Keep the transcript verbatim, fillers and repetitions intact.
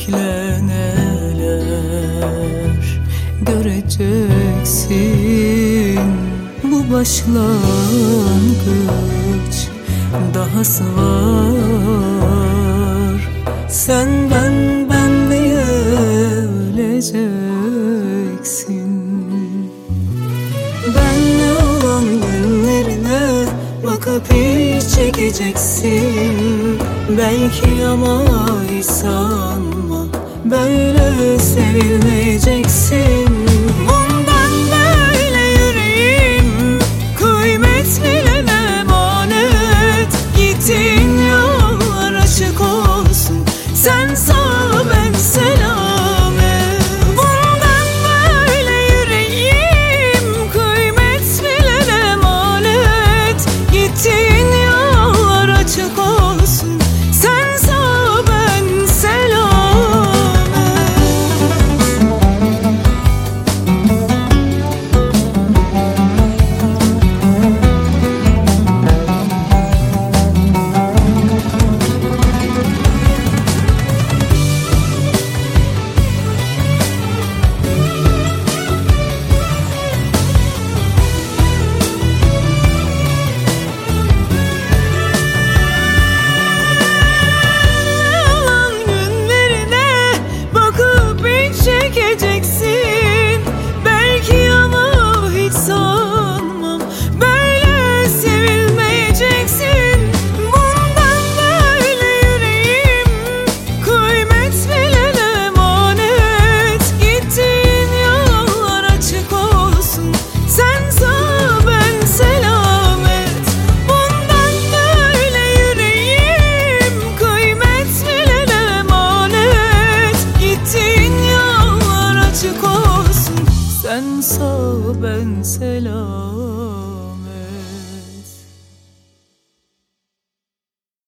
bekle neler göreceksin. Bu başlangıç, dahası var. Sen ben ben diye öleceksin. Benle olan günlerine bakıp hiç çekeceksin. Belki ama hiç sanma, böyle sevilmeyeceksin. Bundan böyle yüreğim kıymet bilene emanet. Gittiğin yollar açık olsun, sen sağ ben selamet. Bundan böyle yüreğim kıymet bilene emanet. Gittiğin yollar açık olsun, sen sağ ben selamet. Çekeceksin. Belki ama hiç sanmam, böyle sevilmeyeceksin. Bundan böyle yüreğim kıymet bilene emanet. Gittiğin yollar açık olsun, sen sağ ben selamet. Bundan böyle yüreğim kıymet bilene emanet. Gittiğin açık olsun, sen sağ ben selam.